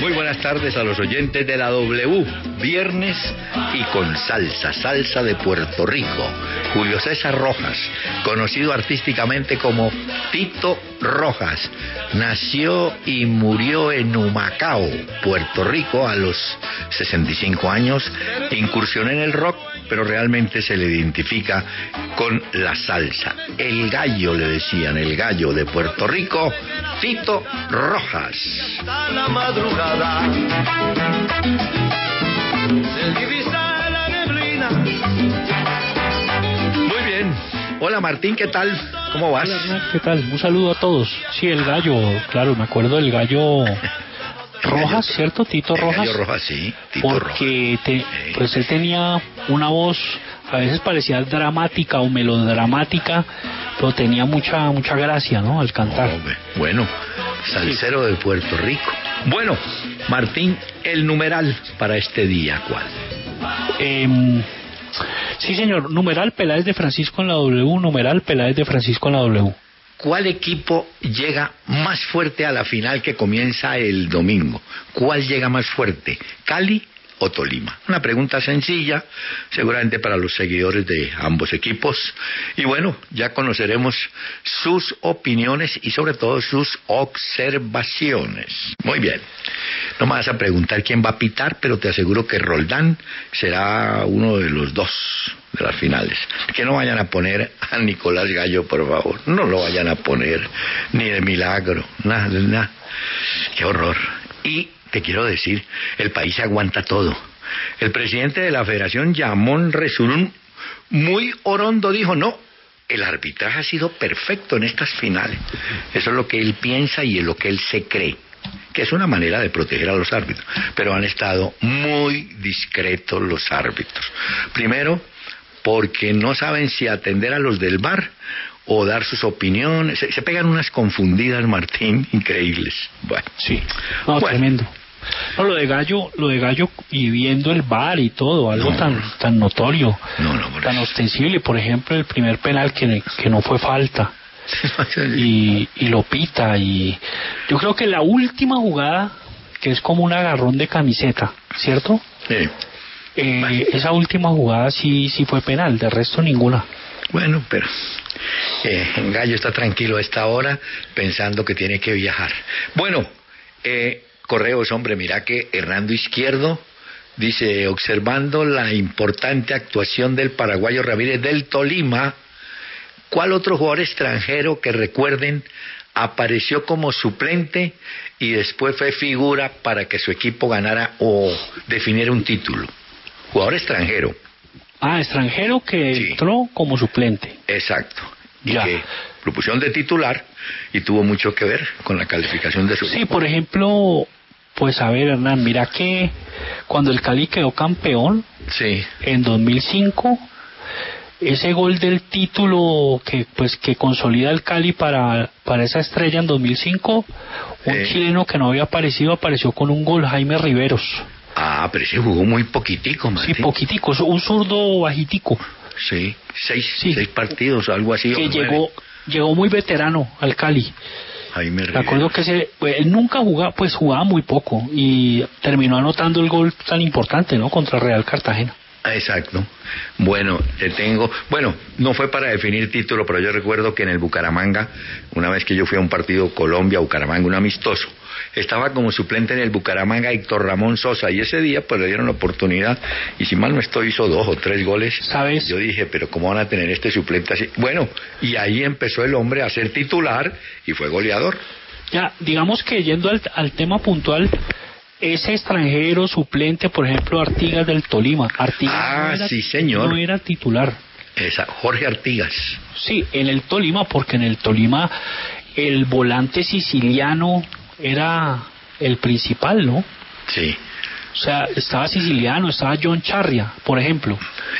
Muy buenas tardes a los oyentes de la W. Viernes y con salsa de Puerto Rico. Julio César Rojas, conocido artísticamente como Tito Rojas, nació y murió en Humacao, Puerto Rico, a los 65 años. Incursionó en el rock, pero realmente se le identifica con la salsa. El gallo, le decían, el gallo de Puerto Rico, Tito Rojas. La madrugada se divisa la neblina. Muy bien. Hola Martín, ¿qué tal? ¿Cómo vas? Hola Hernán, ¿qué tal? Un saludo a todos. Sí, el gallo, claro, me acuerdo del gallo Rojas, ¿cierto? Tito Rojas. Gallo Rojas, sí, Tito porque Rojas. Pues él tenía una voz, a veces parecía dramática o melodramática, pero tenía mucha gracia, ¿no? Al cantar. Bueno, salsero de Puerto Rico. Bueno, Martín, el numeral para este día, ¿cuál? Sí, señor, numeral Peláez de Francisco en la W, numeral Peláez de Francisco en la W. ¿Cuál equipo llega más fuerte a la final que comienza el domingo? ¿Cuál llega más fuerte? ¿Cali o Tolima? Una pregunta sencilla, seguramente para los seguidores de ambos equipos. Y bueno, ya conoceremos sus opiniones y sobre todo sus observaciones. Muy bien. No me vas a preguntar quién va a pitar, pero te aseguro que Roldán será uno de los dos de las finales. Que no vayan a poner a Nicolás Gallo, por favor. No lo vayan a poner, ni de milagro. Nada. Qué horror. Y te quiero decir, el país aguanta todo. El presidente de la Federación, Yamón Resurún, muy orondo, dijo, no, el arbitraje ha sido perfecto en estas finales. Eso es lo que él piensa y es lo que él se cree, que es una manera de proteger a los árbitros. Pero han estado muy discretos los árbitros. Primero, porque no saben si atender a los del VAR o dar sus opiniones. Se pegan unas confundidas, Martín, increíbles. Bueno, sí, no, bueno. Tremendo. No, lo de Gallo y viendo el VAR y todo, algo tan notorio, tan ostensible. Por ejemplo, el primer penal que no fue falta y lo pita. Y yo creo que la última jugada, que es como un agarrón de camiseta, ¿cierto? Sí. Esa última jugada sí fue penal, de resto ninguna. Bueno, pero Gallo está tranquilo a esta hora pensando que tiene que viajar. Bueno, correos, hombre, mira que Hernando Izquierdo dice, observando la importante actuación del paraguayo Ramírez del Tolima, ¿cuál otro jugador extranjero que recuerden apareció como suplente y después fue figura para que su equipo ganara o definiera un título? Jugador extranjero. Extranjero que sí entró como suplente. Exacto. Y que lo pusieron de titular y tuvo mucho que ver con la calificación de su equipo. Sí, por ejemplo, pues a ver, Hernán, mira que cuando el Cali quedó campeón, sí, en 2005, ese gol del título que consolida el Cali para esa estrella en 2005, un chileno que no había apareció con un gol, Jaime Riveros. Pero ese jugó muy poquitico, Martín. Sí, poquitico, un zurdo bajitico. Sí, seis partidos, algo así. Que llegó muy veterano al Cali. Jaime Riveros. Me acuerdo que él nunca jugaba muy poco y terminó anotando el gol tan importante, ¿no? Contra Real Cartagena. Exacto. Bueno, no fue para definir título, pero yo recuerdo que en el Bucaramanga, una vez que yo fui a un partido Colombia-Bucaramanga, un amistoso, estaba como suplente en el Bucaramanga Héctor Ramón Sosa, y ese día pues le dieron la oportunidad, y si mal no estoy hizo 2 o 3 goles. ¿Sabes? Yo dije, pero ¿cómo van a tener este suplente así? Bueno, y ahí empezó el hombre a ser titular y fue goleador. Ya, digamos que yendo al tema puntual, ese extranjero suplente, por ejemplo, Artigas del Tolima. Sí, señor. No era titular. Jorge Artigas. Sí, en el Tolima, porque en el Tolima el volante siciliano era el principal, ¿no? Sí. O sea, estaba siciliano, estaba John Charria, por ejemplo.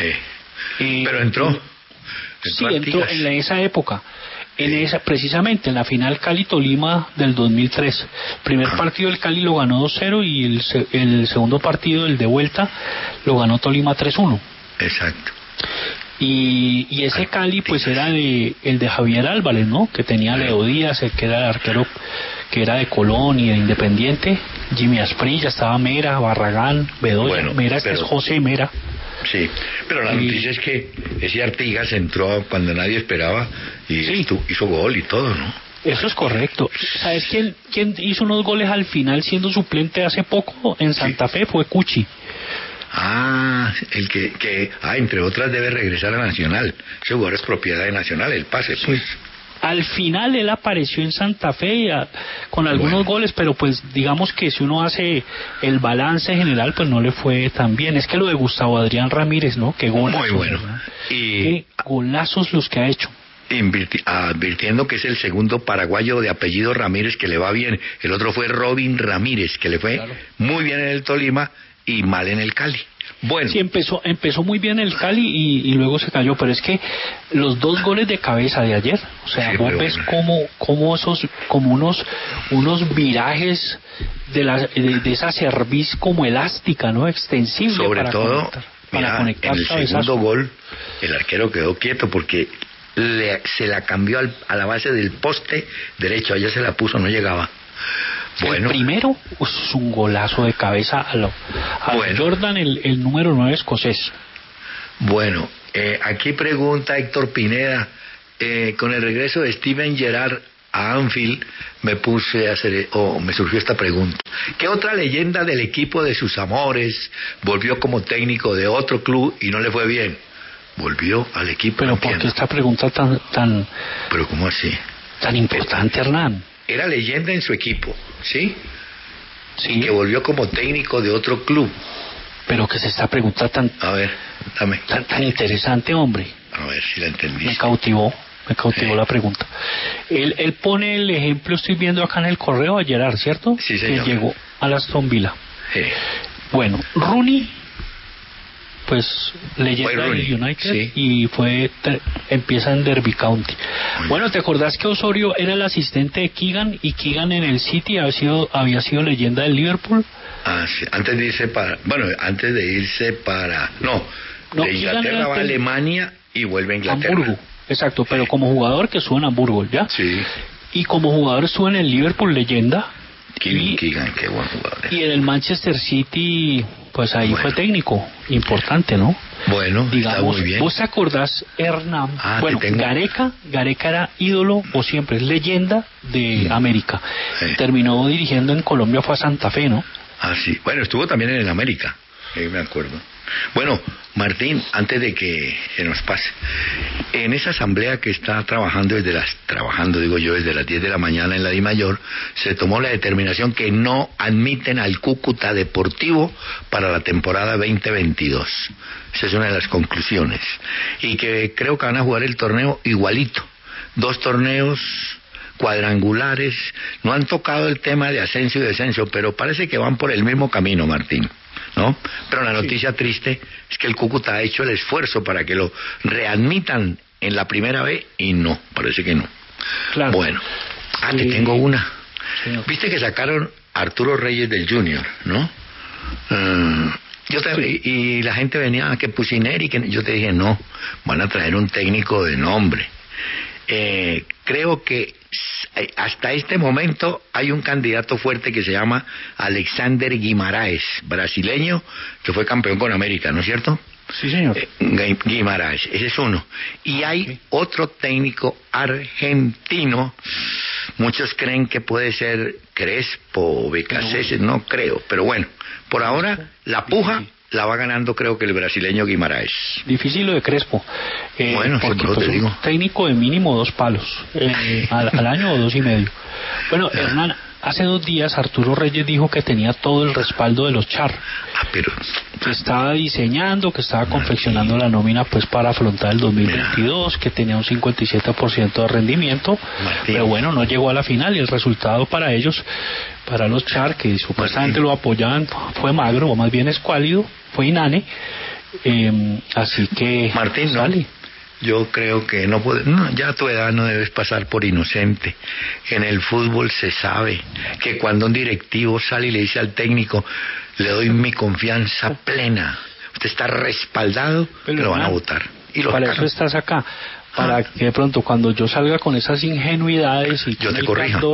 Pero entró. Sí, entró en esa época. Precisamente en la final Cali-Tolima del 2003. El primer partido del Cali lo ganó 2-0 y el segundo partido, el de vuelta, lo ganó Tolima 3-1. Exacto. Y ese Cali pues era el de Javier Álvarez, ¿no? Que tenía Leo Díaz, el que era el arquero que era de Colón y de Independiente, Jimmy Asprilla, estaba Mera, Barragán, Bedoya, bueno, Mera, este es José Mera. Sí, pero la noticia es que ese Artigas entró cuando nadie esperaba y sí, hizo gol y todo, ¿no? Eso es correcto. ¿Sabes quién hizo unos goles al final siendo suplente hace poco en Santa Fe? Fue Cuchi. El que entre otras debe regresar a Nacional. Ese jugador es propiedad de Nacional, el pase, pues. Sí. Al final él apareció en Santa Fe con algunos goles, pero pues digamos que si uno hace el balance general, pues no le fue tan bien. Es que lo de Gustavo Adrián Ramírez, ¿no? Qué golazos, muy bueno. Qué golazos los que ha hecho. Advirtiendo que es el segundo paraguayo de apellido Ramírez que le va bien. El otro fue Robin Ramírez, que le fue muy bien en el Tolima y mal en el Cali. Bueno. Sí, empezó muy bien el Cali y luego se cayó, pero es que los 2 goles de cabeza de ayer, o sea, vos ves como esos, como unos virajes de esa cerviz como elástica, ¿no? Extensible. Sobre todo, para conectar en el segundo gol, el arquero quedó quieto porque se la cambió a la base del poste derecho, allá se la puso, no llegaba. Bueno. El primero es un golazo de cabeza a Jordan, el número 9 escocés. Bueno, aquí pregunta Héctor Pineda, con el regreso de Steven Gerrard a Anfield me surgió esta pregunta: ¿qué otra leyenda del equipo de sus amores volvió como técnico de otro club y no le fue bien? Volvió al equipo. Pero ¿por qué esta pregunta tan? Pero ¿cómo así? Tan importante, Hernán. Era leyenda en su equipo, ¿sí? Sí. Y que volvió como técnico de otro club. Pero que es esta pregunta tan... A ver, dame. Tan interesante, hombre. A ver si la entendí. Me cautivó la pregunta. Él pone el ejemplo, estoy viendo acá en el correo a Gerrard, ¿cierto? Sí, señor. Que llegó a Aston Villa. Sí. Bueno, Rooney, pues leyenda del United, sí. Y empieza en Derby County. Bueno, ¿te acordás que Osorio era el asistente de Keegan y Keegan en el City había sido leyenda del Liverpool? Sí. Antes de irse para de Inglaterra va a Alemania y vuelve a Inglaterra. Hamburgo, exacto, pero como jugador que estuvo en Hamburgo, ¿ya? Sí. Y como jugador estuvo en el Liverpool, leyenda. Keegan, qué buen jugador. Y en el Manchester City, pues ahí fue técnico, importante, ¿no? Bueno, digamos, está muy bien. ¿Vos te acordás, Hernán? Bueno, Gareca era ídolo o siempre es leyenda de América. Terminó dirigiendo en Colombia, fue a Santa Fe, ¿no? Sí. Bueno, estuvo también en el América, me acuerdo. Bueno, Martín, antes de que se nos pase, en esa asamblea que está desde las 10 de la mañana en la DIMAYOR, se tomó la determinación que no admiten al Cúcuta Deportivo para la temporada 2022. Esa es una de las conclusiones. Y que creo que van a jugar el torneo igualito. 2 torneos cuadrangulares, no han tocado el tema de ascenso y descenso, pero parece que van por el mismo camino, Martín, ¿no? Pero la noticia triste es que el Cúcuta ha hecho el esfuerzo para que lo readmitan en la primera vez y no, parece que no. Claro. Bueno, te tengo una. Sí. Viste que sacaron a Arturo Reyes del Junior, ¿no? Y la gente venía que Pusineri, que yo te dije, no, van a traer un técnico de nombre. Creo que hasta este momento hay un candidato fuerte que se llama Alexander Guimaraes, brasileño, que fue campeón con América, ¿no es cierto? Sí, señor. Guimaraes, ese es uno. Y hay otro técnico argentino, muchos creen que puede ser Crespo o Becasese, no creo, pero bueno, por ahora la puja la va ganando, creo que el brasileño Guimaraes. Difícil lo de Crespo. Bueno, porque te digo. Un técnico de mínimo 2 palos al año o 2.5. Bueno, Hernán, hace 2 días Arturo Reyes dijo que tenía todo el respaldo de los Char. Pero que estaba diseñando, que estaba confeccionando la nómina pues para afrontar el 2022, que tenía un 57% de rendimiento, pero bueno, no llegó a la final y el resultado para ellos, para los Char, que supuestamente lo apoyaban, fue magro, o más bien escuálido, fue inane, así que... Martín, no. Yo creo que ya a tu edad no debes pasar por inocente. En el fútbol se sabe que cuando un directivo sale y le dice al técnico, le doy mi confianza plena, usted está respaldado, pero lo van a votar. Y para eso estás acá, para que de pronto cuando yo salga con esas ingenuidades y yo te corrija.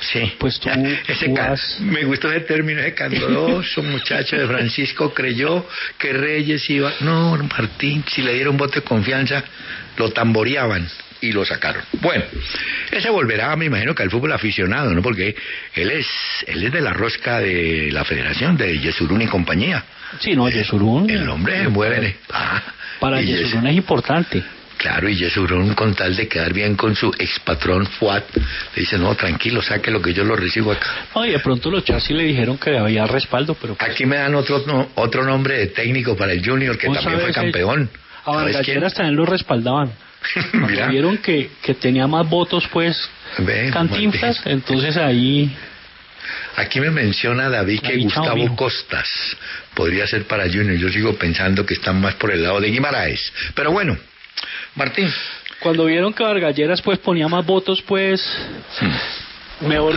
Sí. Pues tú vas... Me gustó ese término, ese candoroso muchacho de Francisco creyó que Reyes iba... No, Martín, si le dieron voto de confianza, lo tamboreaban y lo sacaron. Bueno, ese volverá, me imagino, que al fútbol aficionado, ¿no? Porque él es de la rosca de la federación, de Yesurún y compañía. Sí, no, Yesurún... El hombre mueve. Para Yesurún es importante. Claro, y Yesurún, con tal de quedar bien con su expatrón Fuad, le dice, no, tranquilo, saque lo que yo lo recibo acá. No, y de pronto los chasis le dijeron que había respaldo, pero... Pues... Aquí me dan otro nombre de técnico para el Junior, que también fue campeón. A Vargas también lo respaldaban. Mira. Vieron que tenía más votos, pues, Cantinflas, entonces ahí... Aquí me menciona David que Gustavo Costas podría ser para Junior. Yo sigo pensando que están más por el lado de Guimaraes. Pero bueno, Martín. Cuando vieron que Vargas pues ponía más votos, pues... Mejor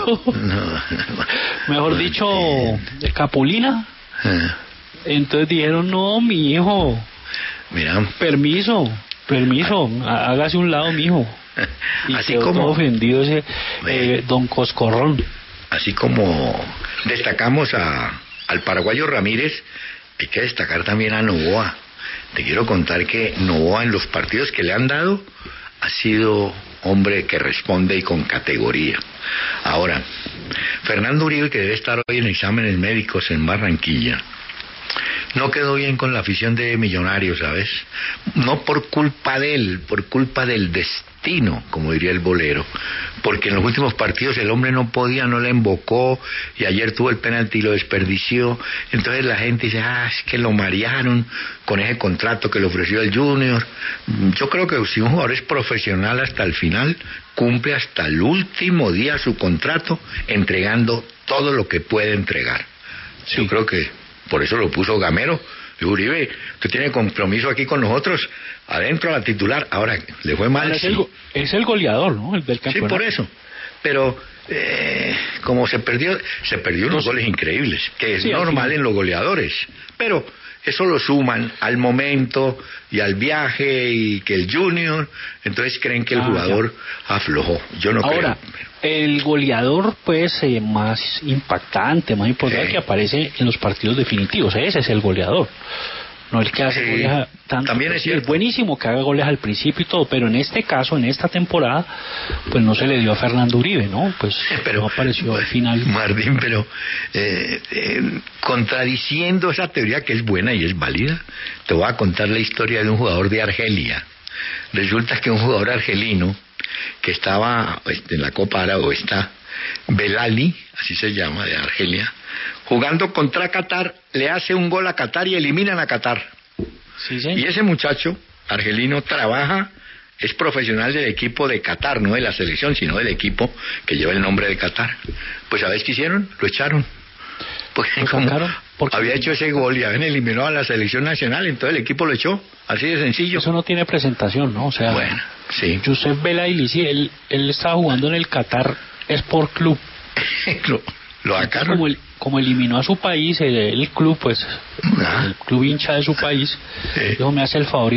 dicho, de Capulina. Entonces dijeron, no, mi hijo. Mira. Permiso, hágase un lado, mijo. Y así quedó como todo ofendido ese don Coscorrón. Así como destacamos al paraguayo Ramírez, hay que destacar también a Novoa. Te quiero contar que Novoa, en los partidos que le han dado, ha sido hombre que responde y con categoría. Ahora, Fernando Uribe, que debe estar hoy en exámenes médicos en Barranquilla, no quedó bien con la afición de Millonarios, ¿sabes? No por culpa de él, por culpa del destino, como diría el bolero, porque en los últimos partidos el hombre no podía, no le embocó, y ayer tuvo el penalti y lo desperdició. Entonces la gente dice, es que lo marearon con ese contrato que le ofreció el Junior. Yo creo que si un jugador es profesional hasta el final, cumple hasta el último día su contrato, entregando todo lo que puede entregar. Sí. Yo creo que por eso lo puso Gamero. Uribe, usted tiene compromiso aquí con nosotros, adentro a la titular. Ahora, le fue mal. Es el goleador, ¿no? El del campeonato. Sí, por eso. Pero, como se perdió unos goles increíbles, que es normal en los goleadores. Pero eso lo suman al momento y al viaje y que el Junior, entonces creen que el jugador aflojó. Yo no creo. Ahora, el goleador, pues, más impactante, más importante, que aparece en los partidos definitivos. Ese es el goleador. No el que hace goles tanto. También es cierto. Es buenísimo que haga goles al principio y todo, pero en este caso, en esta temporada, pues no se le dio a Fernando Uribe, ¿no? Pues pero, no apareció al final. Martín, pero contradiciendo esa teoría que es buena y es válida, te voy a contar la historia de un jugador de Argelia. Resulta que un jugador argelino que estaba en la Copa Árabe, está Belali, así se llama, de Argelia, jugando contra Qatar, le hace un gol a Qatar y eliminan a Qatar. Sí, señor. Y ese muchacho argelino trabaja, es profesional del equipo de Qatar, no de la selección, sino del equipo que lleva el nombre de Qatar. Pues ¿sabes qué hicieron? Lo echaron. Porque como había hecho ese gol y habían eliminado a la selección nacional, entonces el equipo lo echó, así de sencillo. Eso no tiene presentación, ¿no? O sea, bueno, sí. Josep Belaïli, sí, él estaba jugando en el Qatar Sport Club. lo sacaron. Como eliminó a su país, el club, pues, el club hincha de su país, dijo, me hace el favor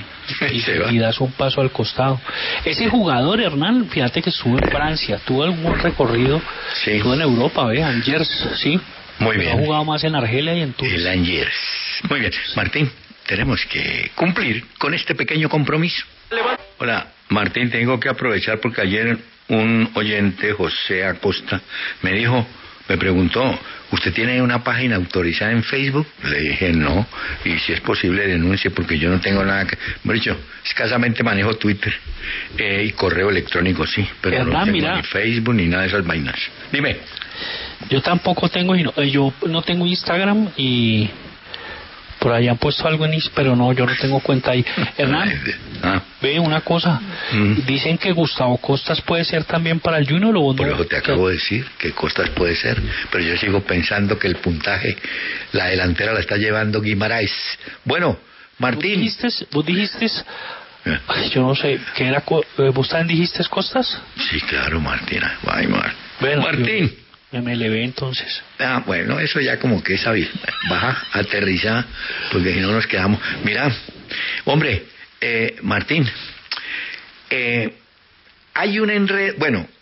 y das un paso al costado. Ese jugador, Hernán, fíjate que estuvo en Francia, tuvo algún recorrido, estuvo en Europa, Angers, sí. Muy bien. Ha jugado más en Argelia y en Túnez. El Angers. Muy bien. Martín, tenemos que cumplir con este pequeño compromiso. Hola, Martín, tengo que aprovechar porque ayer un oyente, José Acosta, me preguntó, ¿usted tiene una página autorizada en Facebook? Le dije no, y si es posible denuncie porque yo no tengo nada que... Bueno, dicho, escasamente manejo Twitter y correo electrónico, sí, pero no tengo ni Facebook ni nada de esas vainas. Dime. Yo tampoco tengo, yo no tengo Instagram y por ahí han puesto algo en Instagram, pero no, yo no tengo cuenta ahí. Hernán, ve una cosa, dicen que Gustavo Costas puede ser también para el Junior, o no. Por eso te acabo de decir que Costas puede ser, pero yo sigo pensando que el puntaje, la delantera la está llevando Guimaraes. Bueno, Martín. ¿Vos dijiste yo no sé, ¿qué era? ¿Vos también dijiste Costas? Sí, claro, Martina. Bueno, Martín. Me elevé entonces. Bueno, eso ya como que es baja, aterriza, porque si no nos quedamos. Mira, hombre, Martín, hay un enredo. Bueno,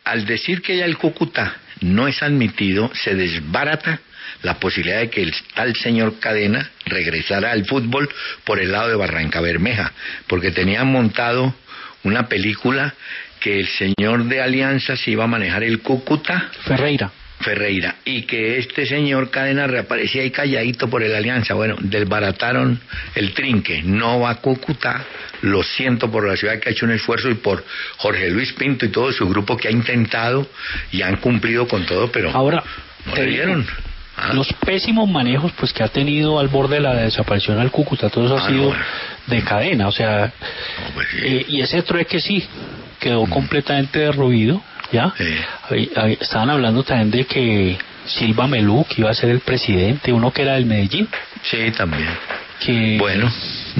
al decir que ya el Cúcuta no es admitido, se desbarata la posibilidad de que el tal señor Cadena regresara al fútbol por el lado de Barranca Bermeja, porque tenían montado una película que el señor de Alianza se iba a manejar el Cúcuta Ferreira, y que este señor Cadena reaparecía ahí calladito por el Alianza. Bueno, desbarataron el trinque, no va a Cúcuta. Lo siento por la ciudad que ha hecho un esfuerzo y por Jorge Luis Pinto y todo su grupo que ha intentado y han cumplido con todo, pero ahora no le dieron. Los pésimos manejos pues que ha tenido al borde de la desaparición al Cúcuta, todo eso ha sido de Cadena, o sea, pues sí. Y ese trueque sí quedó completamente derruido, ¿ya? Estaban hablando también de que Silva Melú, que iba a ser el presidente, uno que era del Medellín. Sí, también. Que, bueno,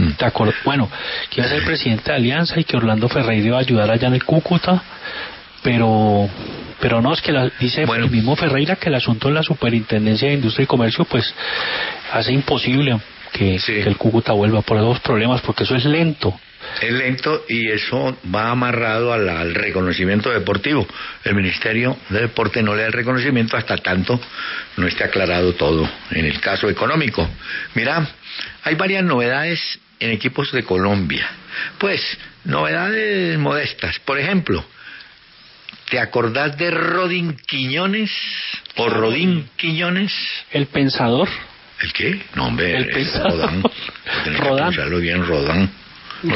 que iba a ser el presidente de Alianza y que Orlando Ferreira iba a ayudar allá en el Cúcuta, pero no, es que dice el mismo Ferreira que el asunto de la Superintendencia de Industria y Comercio pues hace imposible que el Cúcuta vuelva por esos problemas, porque eso es lento. Es lento y eso va amarrado al reconocimiento deportivo. El Ministerio de Deporte no le da el reconocimiento hasta tanto no esté aclarado todo en el caso económico. Mira, hay varias novedades en equipos de Colombia. Pues, novedades modestas. Por ejemplo, ¿te acordás de Rodín Quiñones o Rodín Quiñones? El pensador. ¿El qué? No, hombre, el pensador. Rodán. Bien, Rodán. No,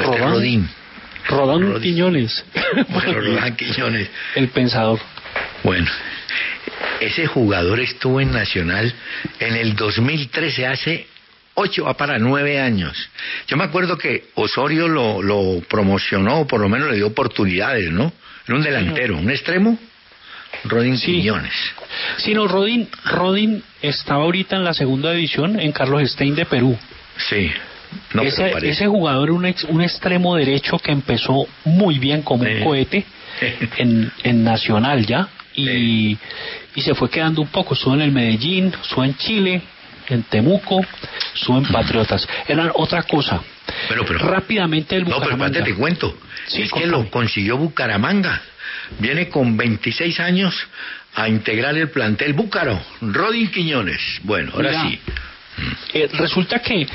Rodán Quiñones. Bueno, Rodán Quiñones. El pensador. Bueno, ese jugador estuvo en Nacional en el 2013, hace 8, va para 9 años. Yo me acuerdo que Osorio lo promocionó, por lo menos le dio oportunidades, ¿no? Era un delantero, un extremo, Rodín Quiñones. Sí, no, Rodín estaba ahorita en la segunda división en Carlos Stein de Perú. Sí. No, ese jugador es un extremo derecho que empezó muy bien como un cohete en Nacional ya y se fue quedando un poco. Estuvo en el Medellín, estuvo en Chile, en Temuco, estuvo en Patriotas. Era otra cosa. Pero rápidamente el Bucaramanga. No, pero espérate, te cuento. Sí, es que lo consiguió Bucaramanga. Viene con 26 años a integrar el plantel búcaro. Rodín Quiñones. Bueno, ahora sí. Resulta que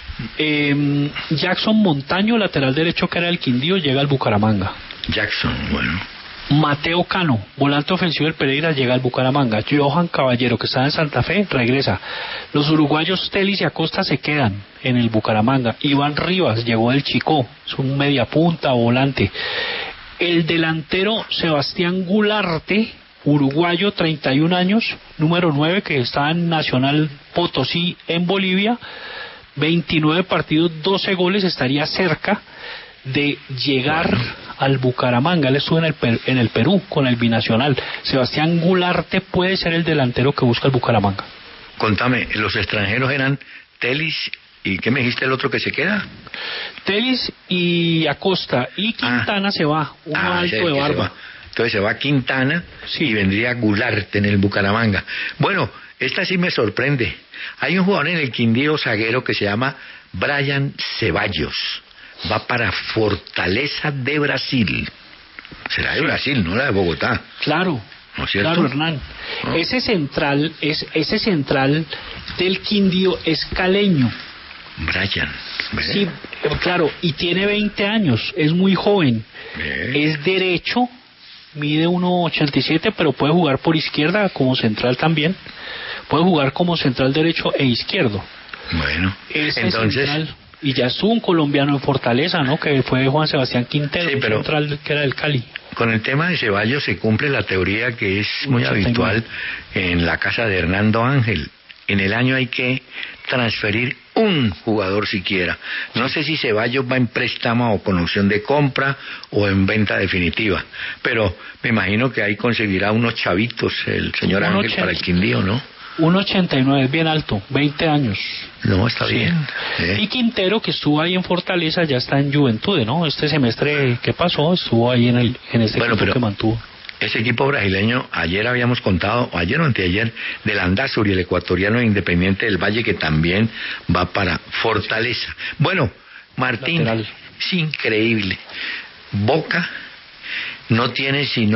Jackson Montaño, lateral derecho que era el Quindío, llega al Bucaramanga. Jackson, bueno. Mateo Cano, volante ofensivo del Pereira, llega al Bucaramanga. Johan Caballero, que estaba en Santa Fe, regresa. Los uruguayos Telis y Acosta se quedan en el Bucaramanga. Iván Rivas llegó del Chicó, es un mediapunta o volante. El delantero Sebastián Gularte, uruguayo, 31 años, número 9, que está en Nacional Potosí en Bolivia, 29 partidos, 12 goles, estaría cerca de llegar al Bucaramanga. Él estuvo en el Perú con el binacional. Sebastián Gularte puede ser el delantero que busca el Bucaramanga. Contame, los extranjeros eran Telis y ¿qué me dijiste el otro que se queda? Telis y Acosta, y Quintana se va, uno alto de barba. Entonces se va Quintana y vendría Gularte en el Bucaramanga. Bueno, esta sí me sorprende. Hay un jugador en el Quindío zaguero que se llama Brian Ceballos. Va para Fortaleza de Brasil. Será de Brasil, no la de Bogotá. Claro. ¿No es cierto? Claro, Hernán. ¿No? Ese central del Quindío es caleño. Brian. ¿Ves? Sí, claro, y tiene 20 años, es muy joven. ¿Ves? Es derecho, mide 1.87, pero puede jugar por izquierda como central también. Puede jugar como central derecho e izquierdo. Bueno, entonces... Central, y ya estuvo un colombiano en Fortaleza, ¿no? Que fue Juan Sebastián Quintero, sí, pero central que era del Cali. Con el tema de Ceballos se cumple la teoría que es muy habitual en la casa de Hernando Ángel. En el año hay que transferir un jugador siquiera. No sé si Ceballos va en préstamo o con opción de compra o en venta definitiva, pero me imagino que ahí conseguirá unos chavitos el señor Ángel para el Quindío, ¿no? 1.89, es bien alto, 20 años. No, está bien. Y Quintero, que estuvo ahí en Fortaleza, ya está en Juventude, ¿no? Este semestre que pasó, estuvo ahí en este equipo que mantuvo. Ese equipo brasileño, ayer habíamos contado, ayer o anteayer, del Andázuri, el ecuatoriano Independiente del Valle, que también va para Fortaleza. Bueno, Martín, lateral. Es increíble. Boca no tiene sino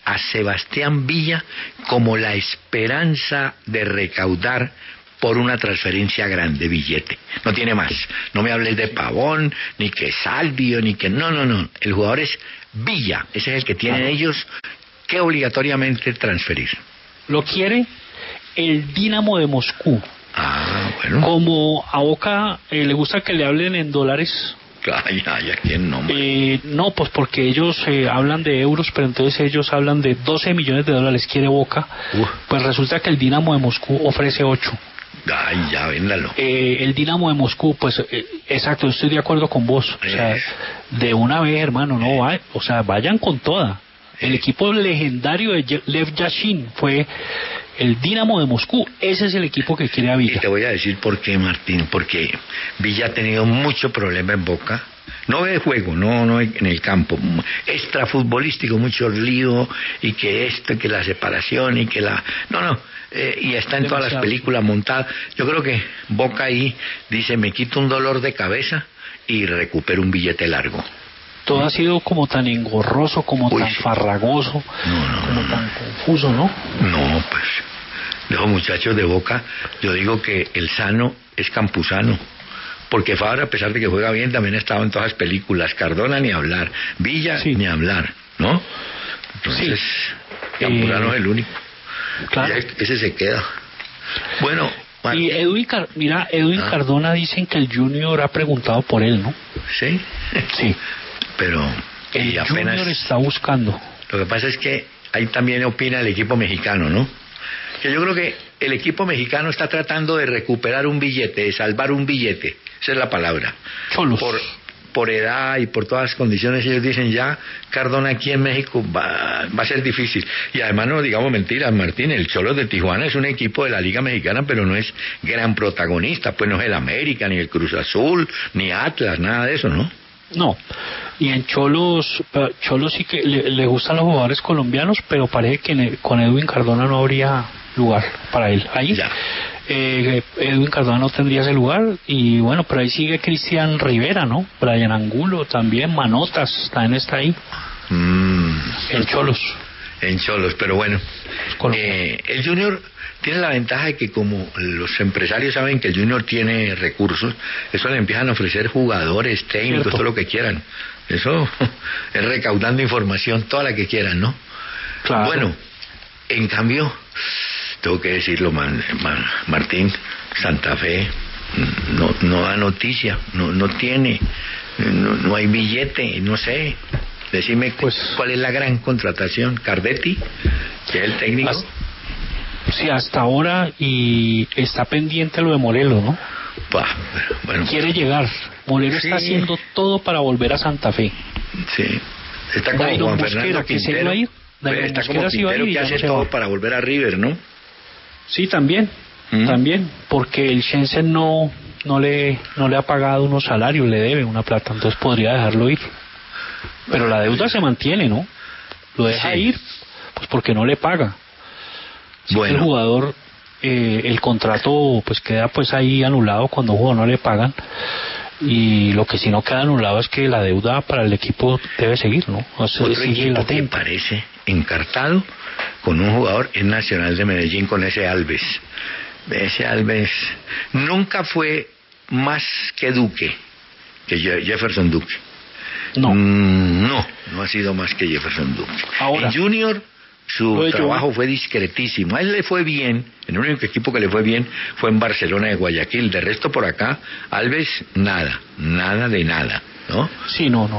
a Sebastián Villa como la esperanza de recaudar por una transferencia grande, billete. No tiene más. No me hables de Pavón, ni que Salvio, ni que... No. El jugador es Villa. Ese es el que tienen ellos que obligatoriamente transferir. Lo quiere el Dinamo de Moscú. Bueno. Como a Boca le gusta que le hablen en dólares. Ay, ¿a quién no? No, pues porque ellos hablan de euros, pero entonces ellos hablan de 12 millones de dólares, quiere Boca. Pues resulta que el Dinamo de Moscú ofrece 8. Ay, ya, véndalo. El Dinamo de Moscú, pues, exacto, estoy de acuerdo con vos. O sea, de una vez, hermano, no va, o sea, vayan con toda. El equipo legendario de Lev Yashin fue el Dinamo de Moscú. Ese es el equipo que quiere a Villa. Y te voy a decir por qué, Martín. Porque Villa ha tenido mucho problema en Boca. No de juego, no en el campo. Extrafutbolístico, mucho lío. Y que esto, y que la separación, y que la... y está en todas las películas montadas. Yo creo que Boca ahí dice, me quito un dolor de cabeza y recupero un billete largo. Todo ha sido como tan engorroso, como tan farragoso, como tan confuso, ¿no? No, pues, los muchachos de Boca, yo digo que el sano es Campuzano, porque Fabra, a pesar de que juega bien, también ha estado en todas las películas. Cardona ni hablar, Villa ni hablar, ¿no? Entonces, Campuzano es el único. Claro. Ese se queda. Bueno... Y Edwin Cardona, dicen que el Junior ha preguntado por él, ¿no? ¿Sí? Sí. Pero el Junior está buscando. Lo que pasa es que ahí también opina el equipo mexicano, ¿no? Que yo creo que el equipo mexicano está tratando de recuperar un billete, de salvar un billete. Esa es la palabra. Cholos. Por edad y por todas las condiciones, ellos dicen ya, Cardona aquí en México va a ser difícil. Y además no digamos mentiras, Martín, el Cholos de Tijuana es un equipo de la Liga Mexicana, pero no es gran protagonista, pues no es el América, ni el Cruz Azul, ni Atlas, nada de eso, ¿no? No, y en Cholos sí que le gustan los jugadores colombianos, pero parece que con Edwin Cardona no habría lugar para él. Ahí Edwin Cardona no tendría ese lugar, y bueno, pero ahí sigue Cristian Rivera, ¿no? Brian Angulo también, Manotas también está ahí. En Cholos. En Cholos, pero bueno, el Junior tiene la ventaja de que como los empresarios saben que el Junior tiene recursos, eso le empiezan a ofrecer jugadores, técnicos, todo lo que quieran. Eso es recaudando información, toda la que quieran, ¿no? Claro. Bueno, en cambio, tengo que decirlo, Martín, Santa Fe no da noticia, no tiene, no hay billete, no sé. Decime cuál es la gran contratación. Cardetti, que es el técnico. Sí, hasta ahora, y está pendiente lo de Morelos, ¿no? Bueno, quiere llegar. Morelos está haciendo todo para volver a Santa Fe. Sí. Está como Dairo Juan Mosquera, Fernando Quintero. Está como Quintero, que hace todo para volver a River, ¿no? Sí, también, porque el Shenzhen no le ha pagado unos salarios, le debe una plata, entonces podría dejarlo ir. Pero la deuda se mantiene, ¿no? Lo deja ir, pues porque no le paga. El jugador, el contrato pues queda pues ahí anulado cuando un jugador no le pagan, y lo que sí no queda anulado es que la deuda para el equipo debe seguir, ¿no? Otro equipo que parece encartado con un jugador es Nacional de Medellín, con ese Alves. Ese Alves nunca fue más que Duque, que Jefferson Duque. No ha sido más que Jefferson Duque. Ahora, en Junior su trabajo fue discretísimo. A él le fue bien, el único equipo que le fue bien fue en Barcelona de Guayaquil. De resto por acá, Alves, nada de nada, ¿no? Sí, no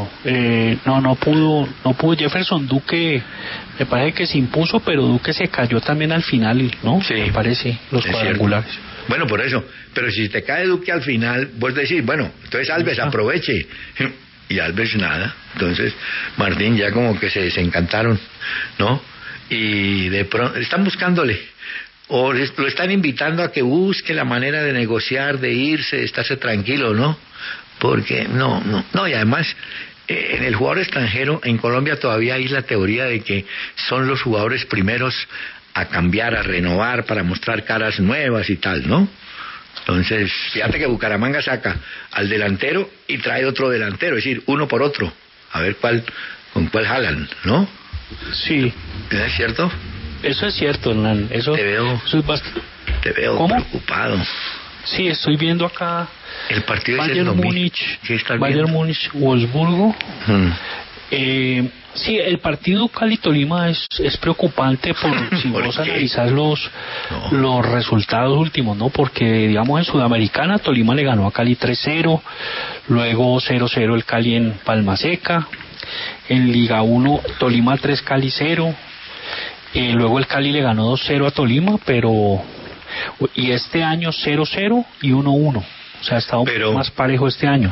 pudo Jefferson Duque, me parece que se impuso, pero Duque se cayó también al final, ¿no? Sí, me parece, los cuadrangulares. Bueno, por eso, pero si te cae Duque al final, vos decís, bueno, entonces Alves aproveche. Y Alves nada. Entonces Martín ya como que se desencantaron, ¿no? Y de pronto están buscándole, o lo están invitando a que busque la manera de negociar, de irse, de estarse tranquilo, ¿no? Porque y además en el jugador extranjero en Colombia todavía hay la teoría de que son los jugadores primeros a cambiar, a renovar, para mostrar caras nuevas y tal, ¿no? Entonces, fíjate que Bucaramanga saca al delantero y trae otro delantero, es decir, uno por otro, a ver con cuál jalan, ¿no? Sí. ¿Es cierto? Eso es cierto, Hernán. Eso es bastante... Te veo preocupado. Sí, estoy viendo acá el partido Bayern Múnich, Bayern Múnich, Wolfsburgo. Sí, el partido Cali-Tolima es preocupante si vos analizás los resultados últimos, ¿no? Porque, digamos, en Sudamericana Tolima le ganó a Cali 3-0, luego 0-0 el Cali en Palma Seca, en Liga 1 Tolima 3, Cali 0, luego el Cali le ganó 2-0 a Tolima, y este año 0-0 y 1-1, o sea, ha estado más parejo este año.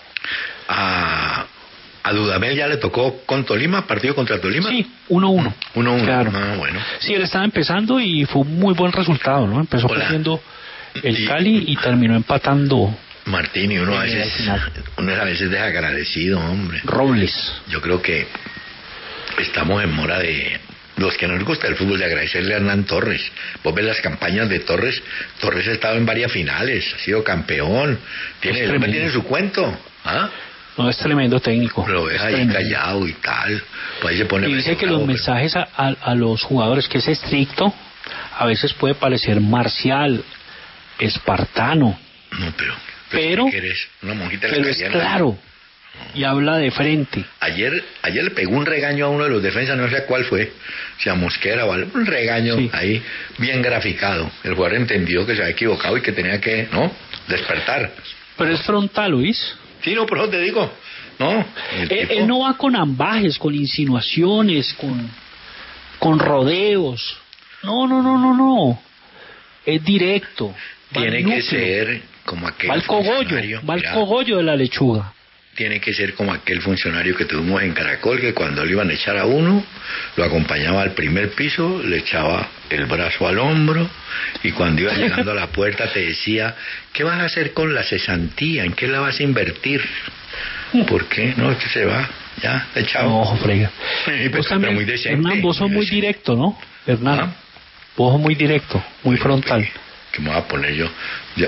¿A Dudamel ya le tocó con Tolima, partido contra Tolima? Sí, 1-1. 1-1, claro. Bueno. Sí, él estaba empezando y fue un muy buen resultado, ¿no? Empezó perdiendo el Cali y terminó empatando. Martín, y uno a veces desagradecido, hombre. Robles. Yo creo que estamos en mora de... Los que nos gusta el fútbol, de agradecerle a Hernán Torres. Vos ves las campañas de Torres. Torres ha estado en varias finales, ha sido campeón. Tiene su cuento. ¿Ah? No, es tremendo técnico. Lo ves ahí callado y tal. Pues ahí se pone, y dice que los mensajes a los jugadores, que es estricto, a veces puede parecer marcial, espartano. No, pero ¿qué eres? Una monjita pero es claro. Y habla de frente. Ayer le pegó un regaño a uno de los defensas, no sé cuál fue, si a Mosquera o algo, un regaño ahí bien graficado. El jugador entendió que se había equivocado y que tenía que, despertar. Pero es frontal, Luis. Sí, no, pero te digo, no. Él no va con ambajes, con insinuaciones, con rodeos. No. Es directo. Tiene que ser como aquel funcionario. Va al cogollo de la lechuga. Tiene que ser como aquel funcionario que tuvimos en Caracol, que cuando le iban a echar a uno, lo acompañaba al primer piso, le echaba el brazo al hombro, y cuando iba llegando a la puerta te decía: ¿qué vas a hacer con la cesantía? ¿En qué la vas a invertir? ¿Por qué? No, es que se va, ya, echado. No, frega. Vos también, muy decente. Hernán, vos sos muy directo, ¿no? Hernán, vos sos muy directo, muy frontal. ¿Qué me voy a poner yo?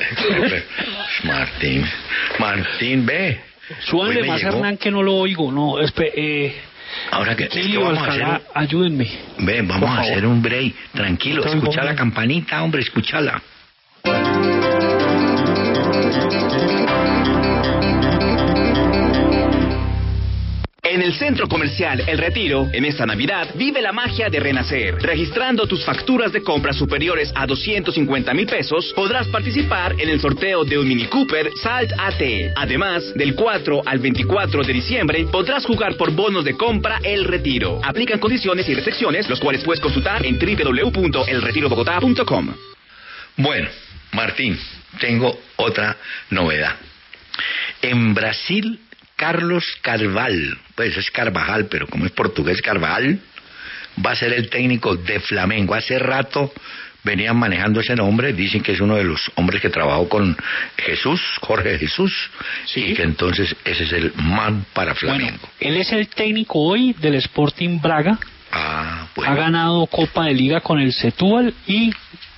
Martín, ve. Súbanle más, Hernán, que no lo oigo. No, ahora que vamos a hacer ayúdenme. Ven, vamos a hacer un break. Tranquilo, escucha la campanita, hombre, escúchala. En el Centro Comercial El Retiro, en esta Navidad, vive la magia de renacer. Registrando tus facturas de compra superiores a 250,000 pesos, podrás participar en el sorteo de un Mini Cooper Salt AT. Además, del 4 al 24 de diciembre, podrás jugar por bonos de compra El Retiro. Aplican condiciones y restricciones, los cuales puedes consultar en www.elretirobogotá.com. Bueno, Martín, tengo otra novedad. En Brasil, Carlos Carvalho, pues es Carvajal, pero como es portugués, Carvalho, va a ser el técnico de Flamengo. Hace rato venían manejando ese nombre, dicen que es uno de los hombres que trabajó con Jesús, Jorge Jesús, y que entonces ese es el man para Flamengo. Bueno, él es el técnico hoy del Sporting Braga. Bueno. Ha ganado Copa de Liga con el Setúbal y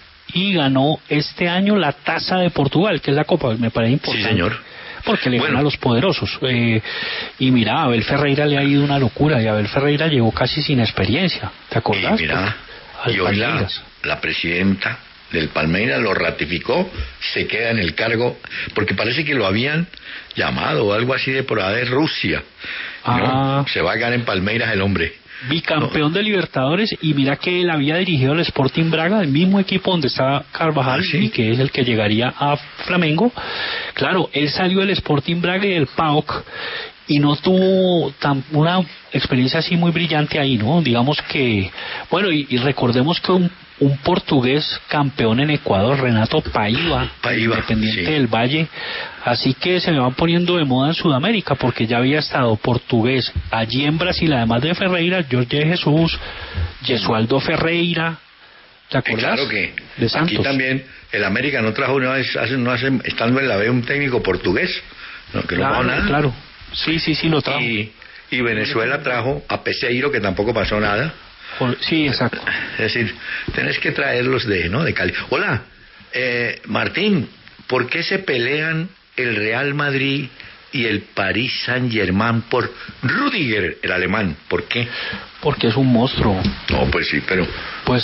ganó este año la Taza de Portugal, que es la Copa, me parece importante. Sí, señor. Porque le gana a los poderosos. Y mira, a Abel Ferreira le ha ido una locura, y Abel Ferreira llegó casi sin experiencia, ¿te acordás? Y mira, y hoy la presidenta del Palmeiras lo ratificó, se queda en el cargo, porque parece que lo habían llamado o algo así de por ahí de Rusia. ¿No? Se va a ganar en Palmeiras el hombre. Bicampeón de Libertadores, y mira que él había dirigido el Sporting Braga, el mismo equipo donde está Carvajal, y que es el que llegaría a Flamengo. Claro, él salió del Sporting Braga y del PAOK y no tuvo una experiencia así muy brillante ahí, ¿no? Digamos que, bueno, y recordemos que un portugués campeón en Ecuador, Renato Paiva, Independiente del Valle, así que se me van poniendo de moda en Sudamérica, porque ya había estado portugués allí en Brasil, además de Ferreira, Jorge Jesús, Gesualdo Ferreira, ¿te acuerdas? Claro que de Santos. Aquí también el América no trajo una vez, estando en la B, un técnico portugués, ¿no? Que no pagó nada. Claro, sí, lo trajo. Y Venezuela trajo a Peseiro, que tampoco pasó nada. Sí, exacto. Es decir, tenés que traerlos de Cali. Hola, Martín, ¿por qué se pelean el Real Madrid y el Paris Saint-Germain por Rüdiger, el alemán. ¿Por qué? Porque es un monstruo. No, pues sí, pero... Pues...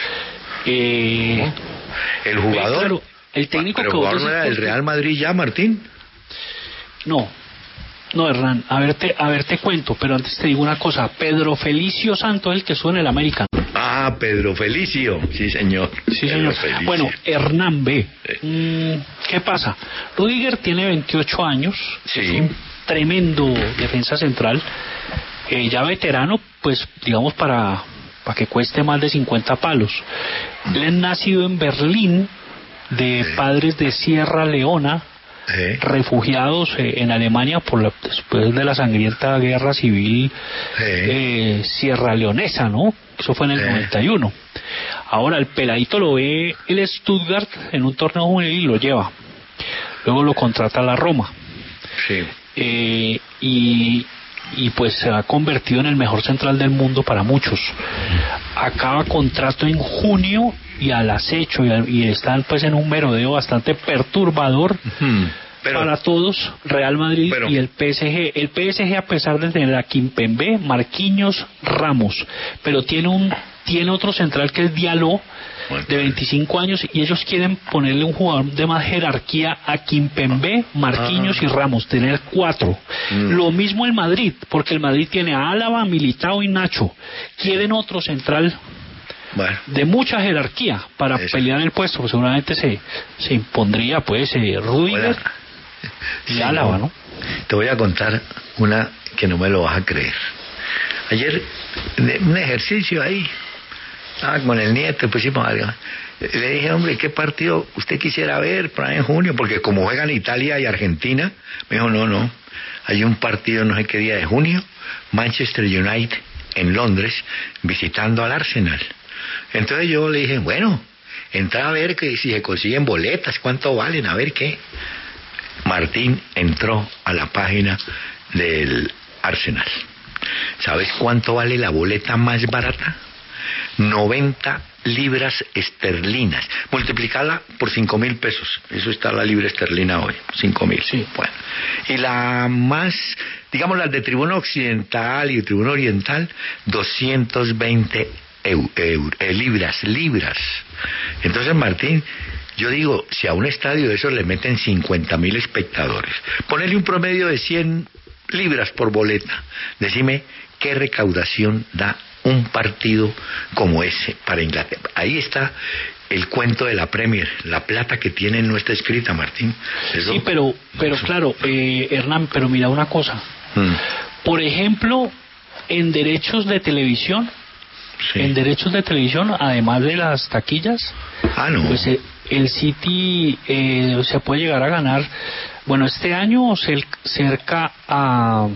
el jugador... Claro, el técnico pero que el jugador no era del Real Madrid ya, Martín. No, Hernán, a ver te cuento, pero antes te digo una cosa. Pedro Felicio Santos es el que estuvo en el América. Ah, Pedro Felicio, sí señor. Sí, señor. Bueno, Hernán B. ¿Qué pasa? Rüdiger tiene 28 años, sí. Es un tremendo defensa central, ya veterano, pues digamos para que cueste más de 50 palos. Él es nacido en Berlín, de padres de Sierra Leona, refugiados en Alemania después de la sangrienta guerra civil sierra leonesa, ¿no? Eso fue en el 91. Ahora el peladito lo ve el Stuttgart en un torneo juvenil y lo lleva. Luego lo contrata la Roma. Sí. Y pues se ha convertido en el mejor central del mundo para muchos. Acaba contrato en junio y al acecho y están pues en un merodeo bastante perturbador para todos, Real Madrid y el PSG. El PSG, a pesar de tener a Kimpembe, Marquinhos, Ramos, pero tiene otro central que es Diallo, de 25 años, y ellos quieren ponerle un jugador de más jerarquía a Kimpembe, Marquinhos y Ramos, tener 4. Lo mismo el Madrid, porque el Madrid tiene a Álava, Militao y Nacho. Quieren otro central de mucha jerarquía para pelear el puesto, pues seguramente se impondría pues Rüdiger y Álava, ¿no? Te voy a contar una que no me lo vas a creer. Ayer, un ejercicio ahí, con el nieto, pusimos algo. Le dije, hombre, ¿qué partido usted quisiera ver para en junio? Porque como juegan Italia y Argentina, me dijo, no, hay un partido no sé qué día de junio, Manchester United en Londres, visitando al Arsenal. Entonces yo le dije, bueno, entra a ver que si se consiguen boletas, cuánto valen, a ver qué. Martín entró a la página del Arsenal. ¿Sabes cuánto vale la boleta más barata? 90 libras esterlinas. Multiplicarla por 5.000 pesos. Eso está la libra esterlina hoy, 5.000. Sí. Bueno. Y la más, digamos, las de tribuna occidental y tribuna oriental, 220 libras. Entonces, Martín, yo digo, si a un estadio de esos le meten 50.000 espectadores, ponerle un promedio de 100 libras por boleta, decime qué recaudación da un partido como ese para Inglaterra. Ahí está el cuento de la Premier, la plata que tienen no está escrita, Martín. ¿Eso? Sí, pero claro, Hernán, pero mira una cosa. Por ejemplo, en derechos de televisión, además de las taquillas, pues el City se puede llegar a ganar, bueno, este año cerca a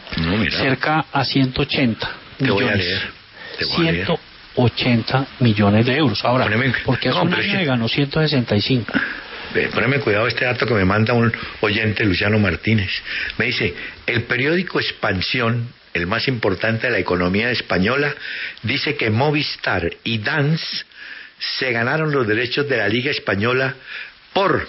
180 te millones. Voy a leer. 180 millones de euros. Ahora, porque hace un año ganó 165. Poneme cuidado este dato que me manda un oyente, Luciano Martínez. Me dice, el periódico Expansión, el más importante de la economía española, dice que Movistar y Dance se ganaron los derechos de la Liga Española por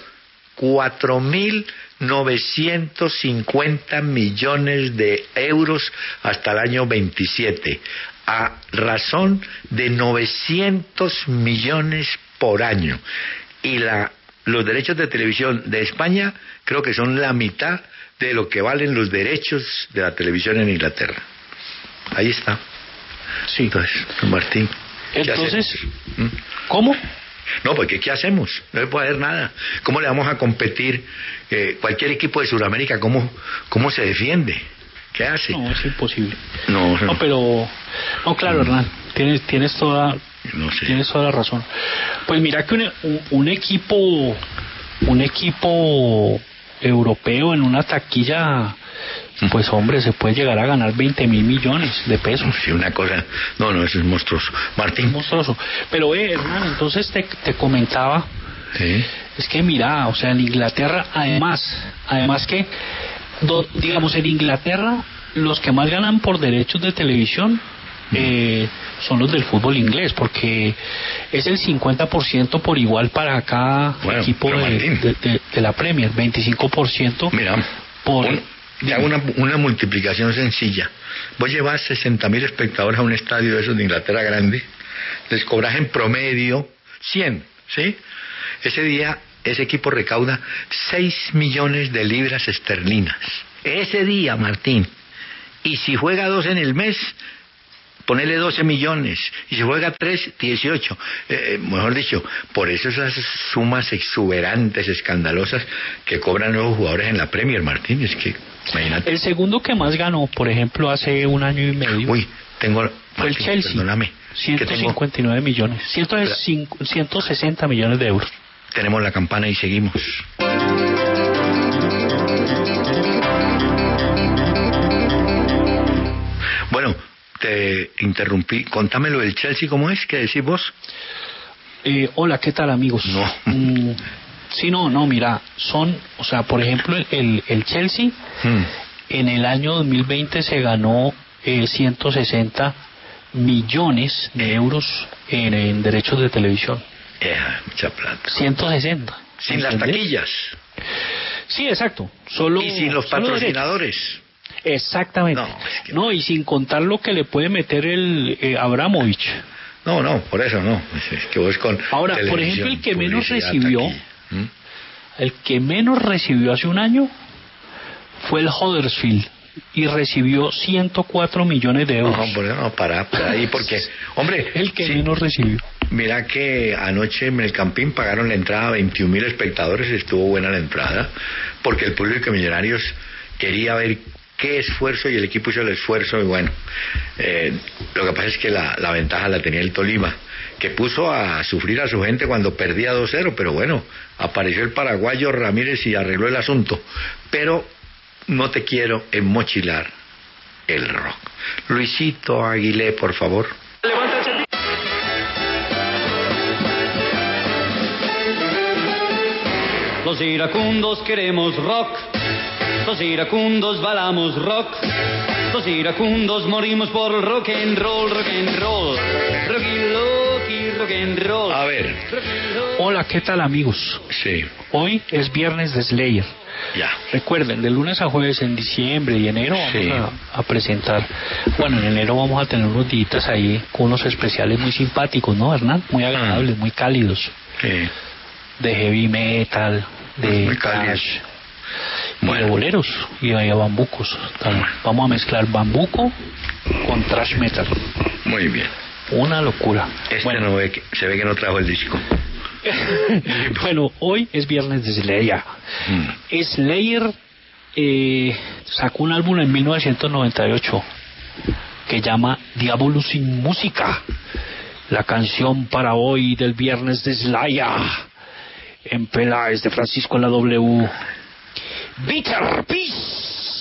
4.950 millones de euros hasta el año 27, a razón de 900 millones por año. Y los derechos de televisión de España creo que son la mitad de lo que valen los derechos de la televisión en Inglaterra. Ahí está. Sí. Entonces, Martín, entonces, ¿cómo? No, porque ¿qué hacemos? No se puede hacer nada. ¿Cómo le vamos a competir? Cualquier equipo de Sudamérica, ¿cómo se defiende? ¿Qué hace? No, es imposible. No, pero... No, claro, Hernán, tienes toda la razón. Pues mira que un equipo europeo en una taquilla, pues hombre, se puede llegar a ganar 20.000 millones de pesos. Sí, una cosa... No, eso es monstruoso. Martín. Es monstruoso. Pero Hernán, entonces te comentaba, ¿sí? Es que mira, o sea, en Inglaterra, además que, digamos, en Inglaterra, los que más ganan por derechos de televisión son los del fútbol inglés, porque es el 50% por igual para cada equipo de la Premier, 25% Mira, por Te hago una multiplicación sencilla. Vos llevas 60.000 espectadores a un estadio de esos de Inglaterra grande, les cobras en promedio 100, ¿sí? Ese día, ese equipo recauda 6 millones de libras esterlinas. Ese día, Martín. Y si juega 2 en el mes, ponele 12 millones. Y si juega 3, 18. Mejor dicho, por eso esas sumas exuberantes, escandalosas, que cobran los jugadores en la Premier, Martín. Es que, imagínate. El segundo que más ganó, por ejemplo, hace 1 año y medio... Uy, tengo... Fue el Chelsea. Perdóname. 159 millones. 160 millones de euros. Tenemos la campana y seguimos. Bueno, te interrumpí. Contame lo del Chelsea, ¿cómo es? ¿Qué decís vos? Hola, ¿qué tal, amigos? No. Sí, no, mira, o sea, por ejemplo, el Chelsea en el año 2020 se ganó 160 millones de euros en derechos de televisión. Mucha plata. 160. Sin las taquillas. Sí, exacto. Y sin los patrocinadores. Derechos. Exactamente. No, y sin contar lo que le puede meter el Abramovich. No, por eso no. Es que vos con ahora, por ejemplo, el que menos recibió hace un año fue el Huddersfield y recibió 104 millones de euros. No, por eso no, para ahí, porque, hombre... el que menos recibió. Mira que anoche en el Campín pagaron la entrada a 21.000 espectadores, estuvo buena la entrada, porque el público de Millonarios quería ver qué esfuerzo, y el equipo hizo el esfuerzo, y bueno, lo que pasa es que la ventaja la tenía el Tolima, que puso a sufrir a su gente cuando perdía 2-0, pero bueno, apareció el paraguayo Ramírez y arregló el asunto, pero no te quiero enmochilar el rock. Luisito Aguilé, por favor. Los iracundos queremos rock, los iracundos balamos rock, los iracundos morimos por rock and roll, rock and roll, rock and roll. A ver. Hola, ¿qué tal, amigos? Sí. Hoy es viernes de Slayer. Ya. Recuerden, de lunes a jueves en diciembre y enero vamos a presentar. Bueno, en enero vamos a tener unos días ahí con unos especiales muy simpáticos, ¿no, Hernán? Muy agradables, muy cálidos. Sí. De heavy metal, de thrash, y de boleros y de bambucos. Vamos a mezclar bambuco con thrash metal. Muy bien. Una locura. No se ve que no trajo el disco. Bueno, hoy es viernes de Slayer. Slayer sacó un álbum en 1998 que llama Diablo sin música. La canción para hoy del viernes de Slayer en Peláez de Francisco en la W. Bitter Peace.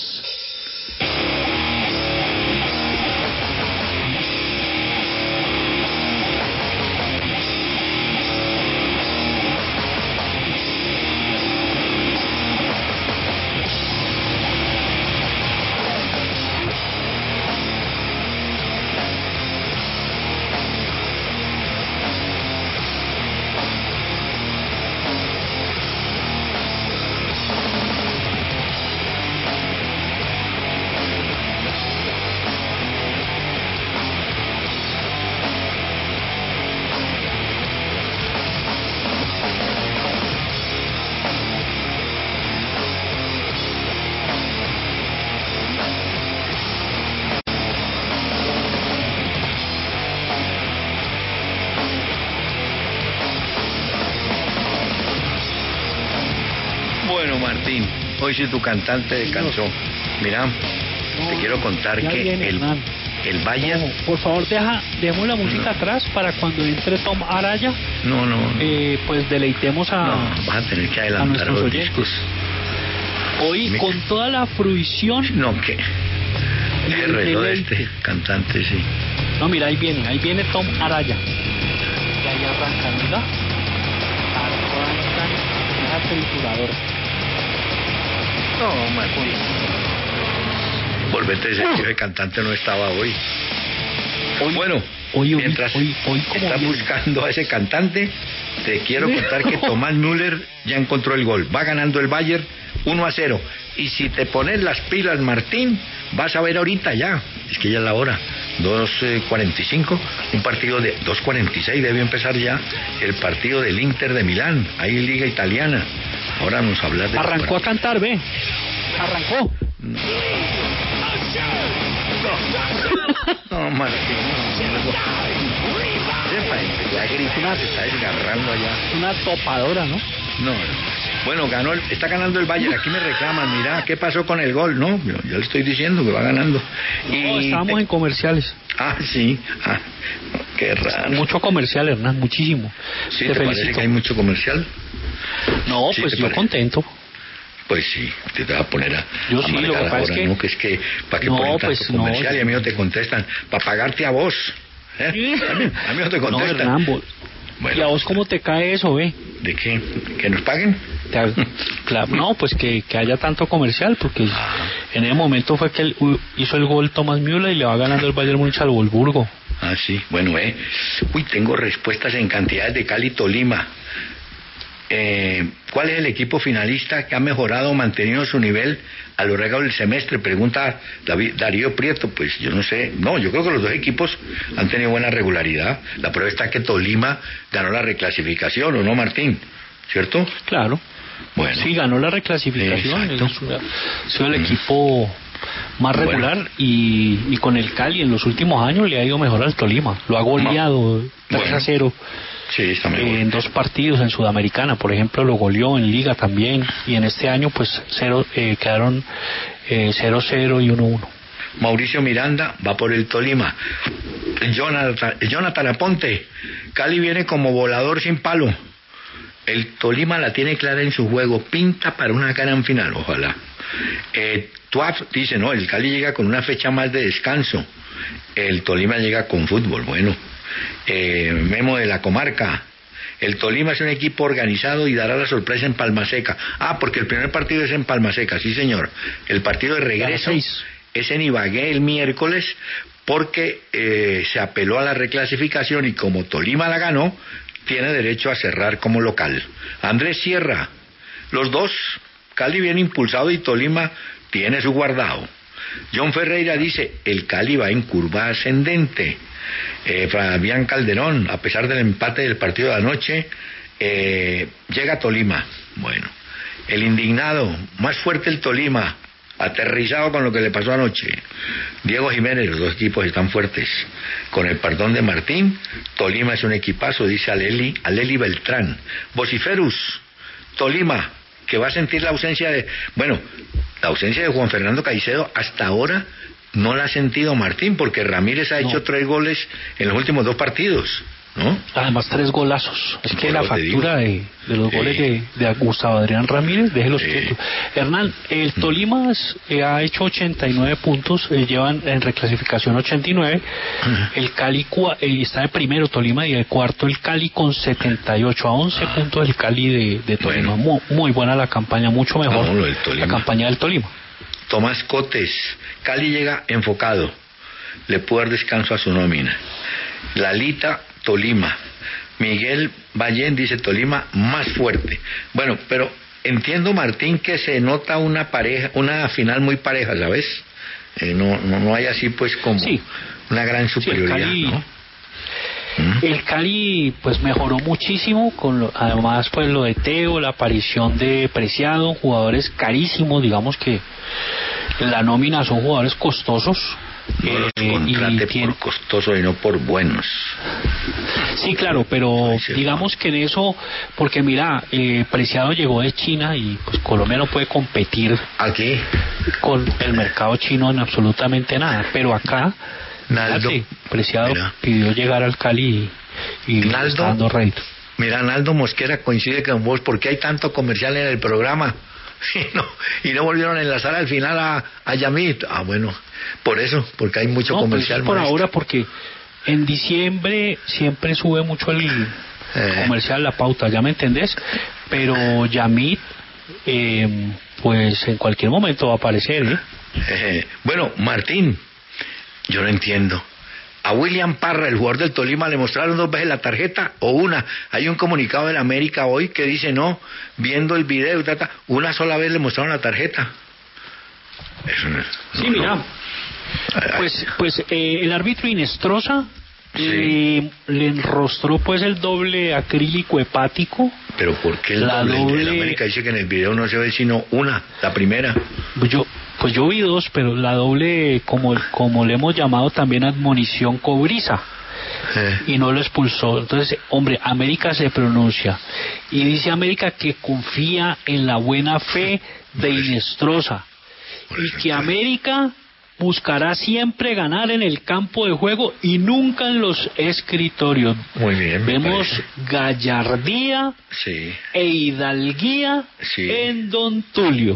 Martín, hoy soy tu cantante de canción. Mira, te quiero contar que el Bayern... No, por favor, dejemos la música atrás para cuando entre Tom Araya. Pues deleitemos vas a tener que adelantar los oyentes. Discos. Hoy con toda la fruición... El reloj de este cantante, sí. No, mira, ahí viene Tom Araya. Y ahí arrancan, ¿verdad? Arrancan esa trituradora. No, Martín. Volvete a decir que el cantante no estaba hoy. Mientras estás buscando a ese cantante, te quiero contar que Tomás Müller ya encontró el gol. Va ganando el Bayern 1-0. y si te pones las pilas, Martín, vas a ver ahorita ya, es que ya es la hora, 2:45, un partido de 2:46, debe empezar ya el partido del Inter de Milán, ahí en Liga Italiana. Ahora vamos a hablar de... Arrancó a cantar, ve. Arrancó. No, Martín. La grifina se está desgarrando allá. Una topadora, ¿no? No. Bueno, está ganando el Bayern. Aquí me reclaman, mira, ¿qué pasó con el gol? No, yo le estoy diciendo que va ganando. No, estábamos en comerciales. Ah, sí. Ah, qué raro. Mucho comercial, Hernán, muchísimo. ¿Sí te parece que hay mucho comercial? No, ¿sí pues yo parece? Contento. Pues sí, te va a poner a... Yo sí, lo que pasa es que... ¿no? Que es que, ¿para qué ponen tanto comercial? Y a mí no te contestan, para pagarte a vos. ¿Eh? A mí no te contestan. No, Hernán, bueno, ¿y a vos cómo te cae eso, ve? ¿De qué? ¿Que nos paguen? Claro, no, pues que haya tanto comercial, porque en ese momento fue que hizo el gol Thomas Müller y le va ganando el Bayern Múnich al Wolfsburgo. Ah, sí, bueno, uy, tengo respuestas en cantidades de Cali, Tolima. ¿Cuál es el equipo finalista que ha mejorado o mantenido su nivel a lo largo del semestre? Pregunta Darío Prieto. Pues yo no sé, no, yo creo que los dos equipos han tenido buena regularidad. La prueba está que Tolima ganó la reclasificación, ¿o no, Martín? ¿Cierto? Claro. Bueno. Sí, ganó la reclasificación, es el equipo más regular. Bueno. Y con el Cali en los últimos años le ha ido mejor al Tolima, lo ha goleado 3-0. Sí, está mejor. En 2 partidos en Sudamericana, por ejemplo, lo goleó en Liga también, y en este año pues quedaron 0-0 y 1-1. Mauricio Miranda va por el Tolima. Jonathan Aponte, Cali viene como volador sin palo. El Tolima la tiene clara en su juego, pinta para una gran final, ojalá. Tuaf dice, no, el Cali llega con una fecha más de descanso, el Tolima llega con fútbol. Bueno, Memo de la Comarca, el Tolima es un equipo organizado y dará la sorpresa en Palmaseca. Ah, porque el primer partido es en Palmaseca, sí señor. El partido de regreso es en Ibagué el miércoles, porque se apeló a la reclasificación y como Tolima la ganó, tiene derecho a cerrar como local. Andrés Sierra, los dos, Cali viene impulsado y Tolima tiene su guardado. John Ferreira dice, el Cali va en curva ascendente. Fabián Calderón, a pesar del empate del partido de anoche, llega Tolima. Bueno, el indignado, más fuerte el Tolima, aterrizado con lo que le pasó anoche. Diego Jiménez, los dos equipos están fuertes. Con el perdón de Martín, Tolima es un equipazo, dice Aleli Beltrán. Vociferus, Tolima, que va a sentir la ausencia de... Bueno, la ausencia de Juan Fernando Caicedo hasta ahora no la ha sentido Martín, porque Ramírez ha hecho 3 goles en los últimos 2 partidos, ¿no? Además 3 golazos. Es que la factura de los goles de Gustavo Adrián Ramírez, déjelos quietos. Hernán, el Tolima ha hecho 89 puntos, llevan en reclasificación 89. El Cali está de primero Tolima y de cuarto el Cali con 78, a 11 puntos el Cali de Tolima. Bueno. Muy buena la campaña, mucho mejor la campaña del Tolima. Tomás Cotes, Cali llega enfocado, le puede dar descanso a su nómina. Lalita, Tolima. Miguel Ballén dice Tolima más fuerte. Bueno, pero entiendo, Martín, que se nota una final muy pareja, ¿sabes? No hay así pues como una gran superioridad, sí, el Cali, ¿no? El Cali pues mejoró muchísimo además pues lo de Teo, la aparición de Preciado, jugadores carísimos, digamos que la nómina son jugadores costosos. No los contrate por costosos y no por buenos. Sí, claro, pero digamos que en eso, porque mira, Preciado llegó de China y pues Colombia no puede competir aquí con el mercado chino en absolutamente nada, pero acá Preciado pidió llegar al Cali y está dando rédito. Mira, Naldo Mosquera coincide con vos, porque hay tanto comercial en el programa y no volvieron a enlazar al final a Yamit. Ah, bueno, por eso, porque hay mucho comercial. Pues por ahora, porque en diciembre siempre sube mucho el comercial, la pauta, ¿ya me entendés? Pero Yamit, pues en cualquier momento va a aparecer, Bueno, Martín, yo no entiendo. A William Parra, el jugador del Tolima, le mostraron 2 veces la tarjeta o una. Hay un comunicado de la América hoy que dice no, viendo el video, una sola vez le mostraron la tarjeta. Eso no es... Sí, mira. Pues el árbitro Inestrosa le enrostró pues el doble acrílico hepático. Pero ¿por qué el doble? El América dice que en el video no se ve sino una, la primera. Pues yo vi dos, pero la doble, como le hemos llamado también, admonición cobriza. Y no lo expulsó. Entonces, hombre, América se pronuncia y dice América que confía en la buena fe de Inestrosa y que América buscará siempre ganar en el campo de juego y nunca en los escritorios. Muy bien. Vemos gallardía e hidalguía en Don Tulio.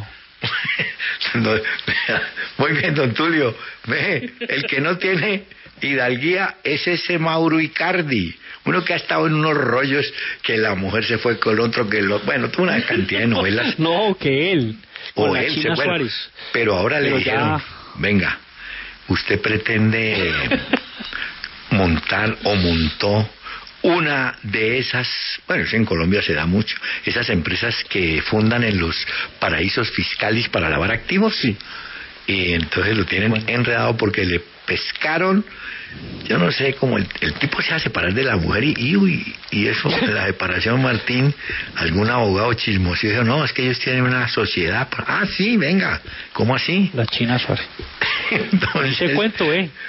Muy bien, Don Tulio. Ve, el que no tiene hidalguía es ese Mauro Icardi, uno que ha estado en unos rollos, que la mujer se fue con otro, bueno, tuvo una cantidad de novelas. No, que él, con o la él China Suárez. Pero ahora le dijeron, venga, usted pretende montar o montó una de esas, bueno, eso en Colombia se da mucho, esas empresas que fundan en los paraísos fiscales para lavar activos, y entonces lo tienen enredado porque le pescaron, yo no sé, como el tipo se va a separar de la mujer y eso, la separación, Martín, algún abogado chismoso dijo, no, es que ellos tienen una sociedad. Sí, venga, ¿cómo así? La China Suárez. Entonces, ese cuento,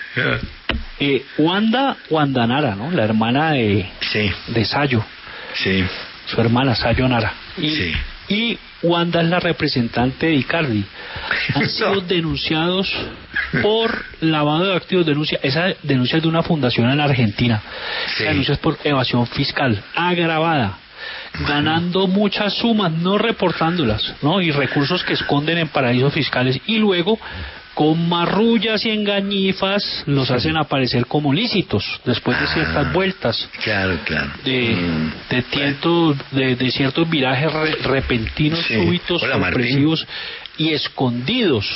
Wanda Nara, ¿no? La hermana de Sayo. Sí. Su hermana, Sayo Nara. Y Wanda es la representante de Icardi. Han sido denunciados por lavado de activos. Esa denuncia es de una fundación en Argentina. Esa denuncia es por evasión fiscal agravada, ganando muchas sumas, no reportándolas, ¿no? Y recursos que esconden en paraísos fiscales y luego con marrullas y engañifas los hacen aparecer como lícitos después de ciertas vueltas. Claro. De ciertos virajes repentinos, súbitos, sorpresivos y escondidos.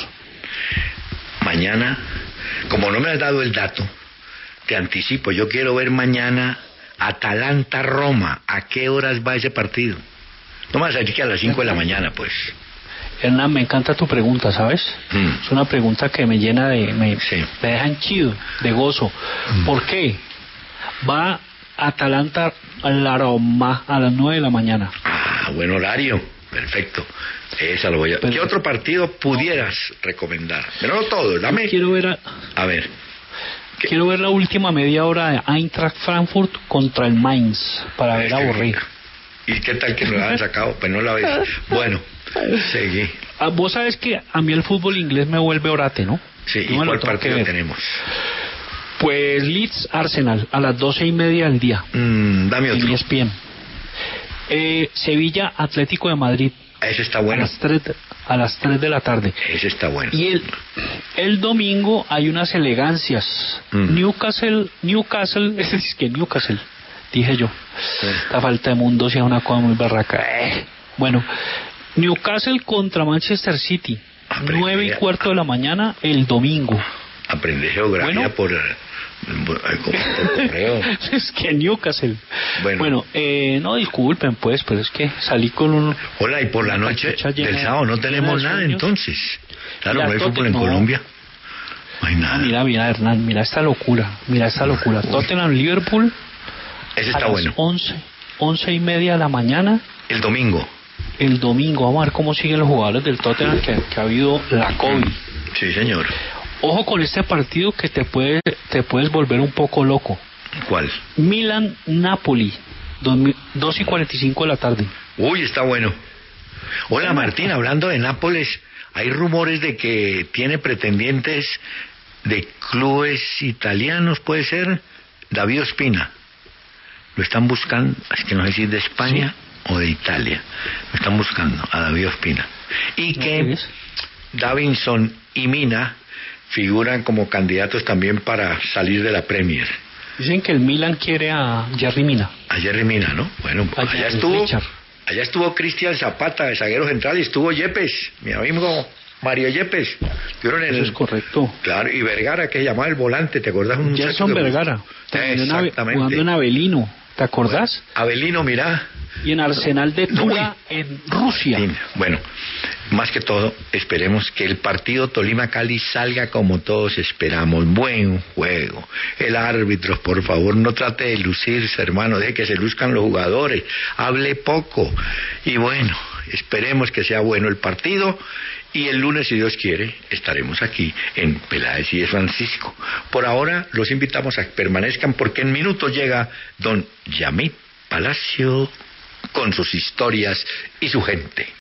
Mañana, como no me has dado el dato, te anticipo, yo quiero ver mañana Atalanta-Roma. ¿A qué horas va ese partido? No me vas a decir que a las 5 de la mañana, pues. Hernán, me encanta tu pregunta, ¿sabes? Es una pregunta que me llena me deja henchido de gozo. ¿Por qué? Va Atalanta a la Roma a las 9 de la mañana. Buen horario, perfecto. Esa lo voy a... ¿Qué otro partido pudieras recomendar? Pero no todo, dame... Quiero ver a ver. Quiero ver la última media hora de Eintracht Frankfurt contra el Mainz para ver aburrir. ¿Y qué tal que no la han sacado? Pues no la ves. Bueno, seguí. Vos sabes que a mí el fútbol inglés me vuelve orate, ¿no? Sí, ¿y cuál partido tenemos? Pues Leeds Arsenal a las 12:30 del día. Dame otro. En ESPN. Sevilla Atlético de Madrid. Ese está bueno. A las 3 de la tarde. Ese está bueno. Y el domingo hay unas elegancias. Newcastle, es que Newcastle, dije yo. La falta de mundo sea una cosa muy barraca. Bueno, Newcastle contra Manchester City. 9:15 de la mañana el domingo. Aprende geografía por correo. Es que Newcastle. Bueno, no disculpen pues, pero es que salí con un... Hola, y por la noche del sábado no tenemos nada entonces. Claro, no hay fútbol en Colombia. No hay nada. Mira, Hernán, mira esta locura. Tottenham Liverpool. Ese está bueno. 11:30 de la mañana. El domingo, vamos a ver cómo siguen los jugadores del Tottenham que ha habido la COVID. Sí, señor. Ojo con este partido que te puedes volver un poco loco. ¿Cuál? Milan-Napoli, 2:45 de la tarde. Uy, está bueno. Hola, Martín, hablando de Nápoles, hay rumores de que tiene pretendientes de clubes italianos, ¿puede ser? David Ospina. Lo están buscando, es que no sé si de España o de Italia. Lo están buscando a David Ospina. Y que Davinson y Mina figuran como candidatos también para salir de la Premier. Dicen que el Milan quiere a Jerry Mina. A Jerry Mina, ¿no? Bueno, allá estuvo Cristian Zapata, de zaguero central, y estuvo Yepes, mi amigo Mario Yepes. Eso es correcto. Claro, y Vergara, que se llamaba el volante, ¿te acordás? Gerson Vergara. Exactamente. Jugando en Avelino, ¿te acordás? Avelino, mirá. Y en Arsenal de Tula, en Rusia. Bueno, Más que todo, esperemos que el partido Tolima-Cali salga como todos esperamos. Buen juego. El árbitro, por favor, no trate de lucirse, hermano. Deje que se luzcan los jugadores. Hable poco. Y bueno, esperemos que sea bueno el partido. Y el lunes, si Dios quiere, estaremos aquí en Peláez y de Francisco. Por ahora, los invitamos a que permanezcan porque en minutos llega don Yamit Palacio con sus historias y su gente.